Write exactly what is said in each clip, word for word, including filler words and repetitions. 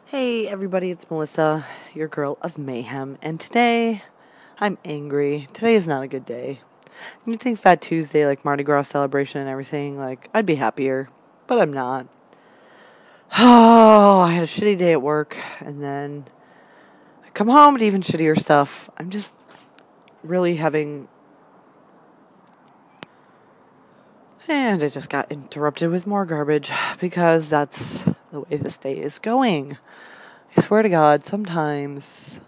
Hey everybody, it's Melissa, your girl of mayhem, and today I'm angry. Today is not a good day. You'd think Fat Tuesday, like Mardi Gras celebration and everything, like I'd be happier, but I'm not. Oh, I had a shitty day at work, and then I come home to even shittier stuff. I'm just really having. And I just got interrupted with more garbage because that's the way this day is going. I swear to God, sometimes.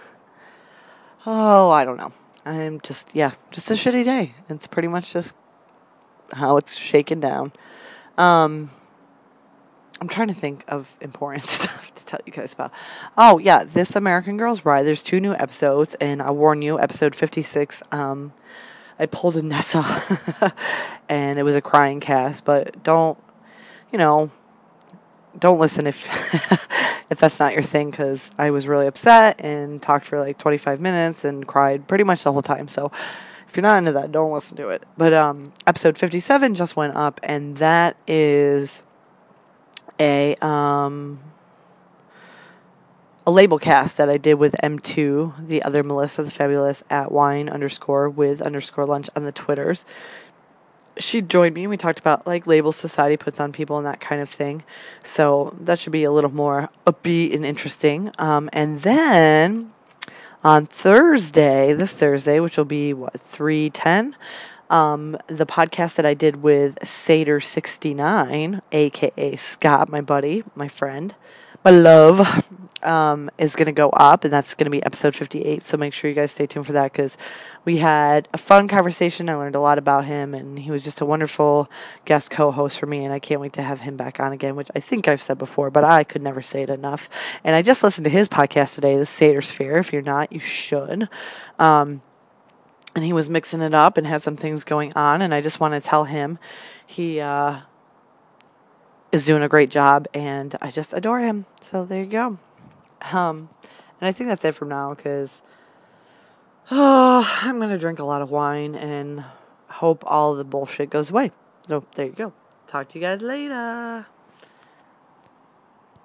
Oh, I don't know. I'm just, yeah, just a shitty day. It's pretty much just how it's shaken down. Um, I'm trying to think of important stuff to tell you guys about. Oh, yeah, This American Girl's Bride. There's two new episodes, and I warn you, episode fifty-six, um, I pulled a Nessa, and it was a crying cast, but don't, you know, don't listen if if that's not your thing, because I was really upset and talked for like twenty-five minutes and cried pretty much the whole time. So if you're not into that, don't listen to it. But um, episode fifty-seven just went up, and that is a um, a label cast that I did with M two, the other Melissa the Fabulous, at wine underscore with underscore lunch on the Twitters. She joined me and we talked about like labels society puts on people and that kind of thing. So that should be a little more upbeat and interesting. Um, and then on Thursday, this Thursday, which will be what, three ten, um, the podcast that I did with Satyr sixty-nine, aka Scott, my buddy, my friend, my love, um, is going to go up, and that's going to be episode fifty-eight. So make sure you guys stay tuned for that, because we had a fun conversation. I learned a lot about him, and he was just a wonderful guest co-host for me, and I can't wait to have him back on again, which I think I've said before, but I could never say it enough. And I just listened to his podcast today, The Satyr Sphere. If you're not, you should. Um, and he was mixing it up and had some things going on, and I just want to tell him he uh, is doing a great job, and I just adore him. So there you go. Um, and I think that's it from now, because oh, I'm going to drink a lot of wine and hope all the bullshit goes away. So there you go. Talk to you guys later.